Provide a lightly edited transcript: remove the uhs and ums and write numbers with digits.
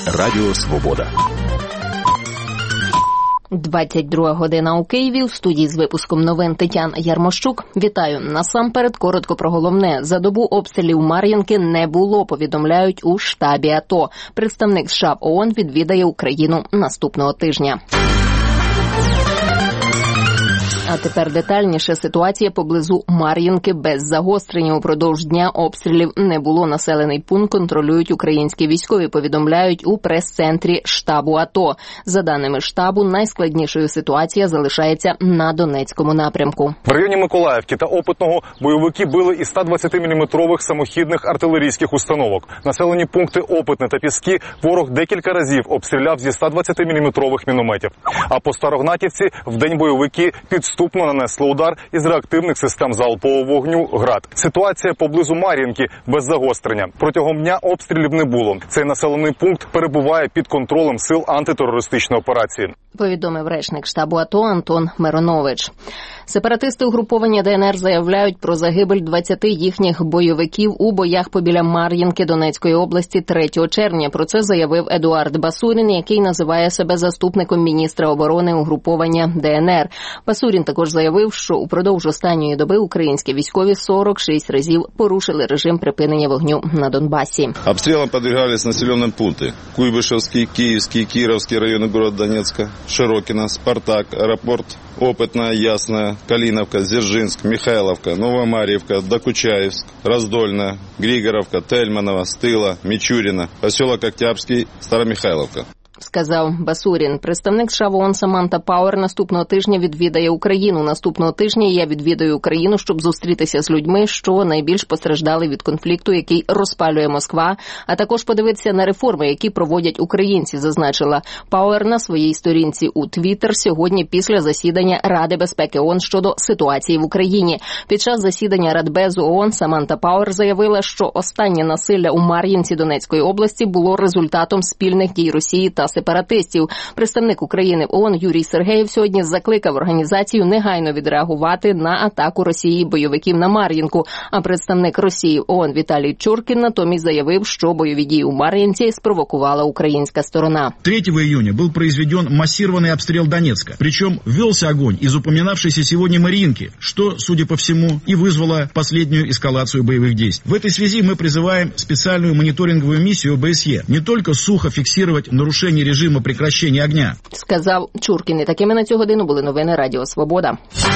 Радіо Свобода. 22 година у Києві. У студії з випуском новин Тетяна Ярмощук. Вітаю. Насамперед коротко про головне. За добу обстрілів Мар'їнки не було, повідомляють у штабі АТО. Представник США ООН відвідає Україну наступного тижня. А тепер детальніше. Ситуація поблизу Мар'їнки без загострення. Упродовж дня обстрілів не було. Населений пункт контролюють українські військові, повідомляють у прес-центрі штабу АТО. За даними штабу, найскладнішою ситуація залишається на Донецькому напрямку. В районі Миколаївки та Опитного бойовики били із 120-мм самохідних артилерійських установок. Населені пункти Опитне та Піски ворог декілька разів обстріляв зі 120-мм мінометів. А по Старогнатівці вдень бойовики підступно нанесли удар із реактивних систем залпового вогню «Град». Ситуація поблизу Мар'їнки без загострення. Протягом дня обстрілів не було. Цей населений пункт перебуває під контролем сил антитерористичної операції. Повідомив речник штабу АТО Антон Миронович. Сепаратисти угруповання ДНР заявляють про загибель 20 їхніх бойовиків у боях побіля Мар'їнки Донецької області 3 червня. Про це заявив Едуард Басурін, який називає себе заступником міністра оборони угруповання ДНР. Басурін також заявив, що упродовж останньої доби українські військові 46 разів порушили режим припинення вогню на Донбасі. Обстрілам підвергались населені пункти: Куйбишевський, Київський, Кіровський райони міста Донецька, Широкіно, Спартак, аеропорт, Опитна, Ясна, Калиновка, Дзержинск, Михайловка, Новомарьевка, Докучаевск, Раздольна, Григоровка, Тельманово, Стыла, Мичурина, поселок Октябрьский, Старомихайловка. Сказав Басурін. Представник США в ООН Саманта Пауер наступного тижня відвідає Україну. Наступного тижня я відвідаю Україну, щоб зустрітися з людьми, що найбільш постраждали від конфлікту, який розпалює Москва, а також подивитися на реформи, які проводять українці, зазначила Пауер на своїй сторінці у Твіттер сьогодні після засідання Ради безпеки ООН щодо ситуації в Україні. Під час засідання Радбезу ООН Саманта Пауер заявила, що останнє насилля у Мар'їнці Донецької області було результатом спільних дій Росії та сепаратистів. Представник України в ООН Юрій Сергеєв сьогодні закликав організацію негайно відреагувати на атаку Росії бойовиків на Мар'їнку. А представник Росії в ООН Віталій Чуркін натомість заявив, що бойові дії у Мар'їнці спровокувала українська сторона. 3 июня был произведен массированный обстрел Донецка. Причем велся огонь из упоминавшейся сегодня Марьинки, что, судя по всему, и вызвало последнюю эскалацию боевых действий. В этой связи мы призываем специальную мониторинговую миссию ОБСЕ не только сухо фиксировать нарушение режиму прекращення огня. Сказав Чуркін. І такими на цю годину були новини Радіо Свобода.